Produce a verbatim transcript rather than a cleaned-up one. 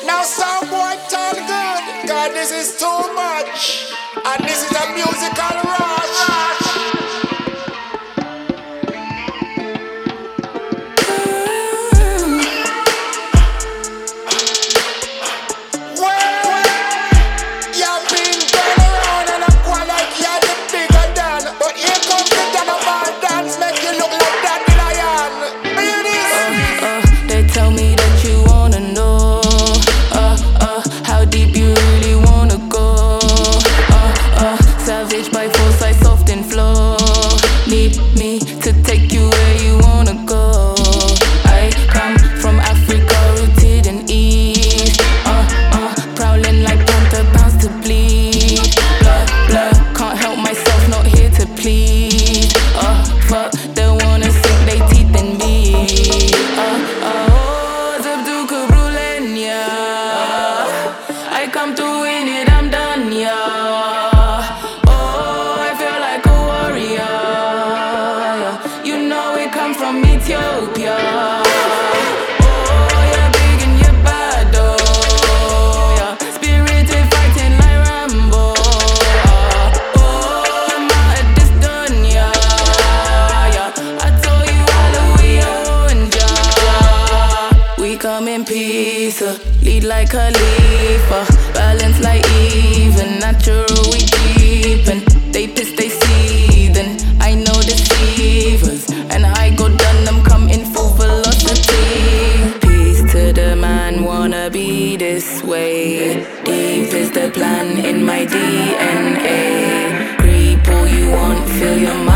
Now some boy turn good, God this is too much. And this is a musical rush. Well, you've been going around and I'm quite like you're the bigger than. But here comes the Donovan dance, make you look like Daddy Lion. Hear this? Uh, uh, they tell me that you wanna know uh, uh, how deep you really wanna go. Uh, uh, savage by force, I soft and flow. Need me to take you where you wanna go. I come from Africa, rooted in East. Uh, uh, prowling like panther, bounds to bleed. Blood, blood, can't help myself, not here to plead. Uh, fuck, they wanna sink their teeth in me. Uh, uh, oh, Zabdu Kubrulin, yeah. I come to win it, I'm done, yeah. Oh, I feel like a warrior, yeah. You know it come from Ethiopia. Oh, you're big and you're bad, oh, yeah. Spirited fighting like Rambo. Oh, I'm out at this done, yeah, yeah. I told you hallelujah and ja. We come in peace, uh, lead like Khalifa, balance like even, natural we deepen. They piss, they seething, I know deceivers, and I go done them come in full velocity. Peace to the man, wanna be this way. Deep is the plan in my D N A. Creep all you want, feel your mind.